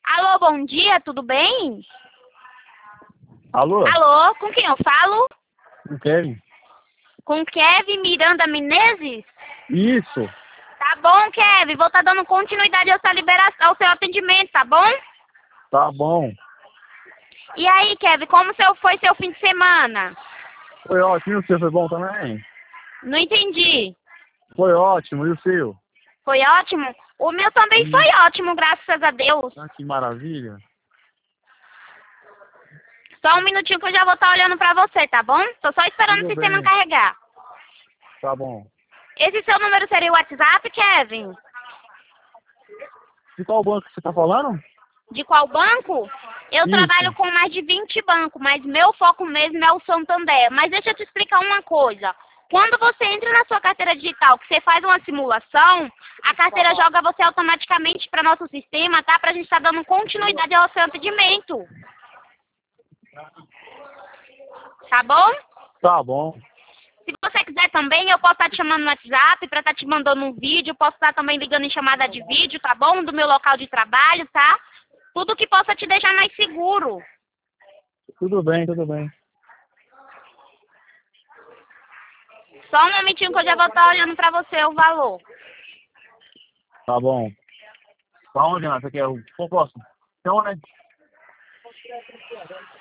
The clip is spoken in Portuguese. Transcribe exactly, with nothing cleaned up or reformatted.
Alô, bom dia, tudo bem? Alô? Alô, com quem eu falo? Não querem? Com Kevin Miranda Menezes? Isso. Tá bom, Kevin, vou estar dando continuidade ao seu, liberação, ao seu atendimento, tá bom? Tá bom. E aí, Kevin, como seu, foi seu fim de semana? Foi ótimo. E o seu foi bom também? Não entendi. Foi ótimo. E o seu? Foi ótimo? O meu também Hum. foi ótimo, graças a Deus. Ah, que maravilha. Só um minutinho que eu já vou estar olhando pra você, tá bom? Tô só esperando Tudo o sistema bem. carregar. Tá bom. Esse seu número seria o WhatsApp, Kevin? De qual banco você tá falando? De qual banco? Eu Isso. trabalho com mais de vinte bancos, mas meu foco mesmo é o Santander. Mas deixa eu te explicar uma coisa. Quando você entra na sua carteira digital, que você faz uma simulação, a carteira joga você automaticamente para nosso sistema, tá? Pra gente estar dando continuidade ao seu atendimento. Tá bom? Tá bom. Se você quiser também, eu posso estar te chamando no WhatsApp para estar te mandando um vídeo. Posso estar também ligando em chamada de vídeo, tá bom? Do meu local de trabalho, tá? Tudo que possa te deixar mais seguro. Tudo bem, tudo bem. Só um momentinho que eu já vou estar olhando pra você o valor. Tá bom. Pra onde, Renato? Você quer o qual próximo? Então, né?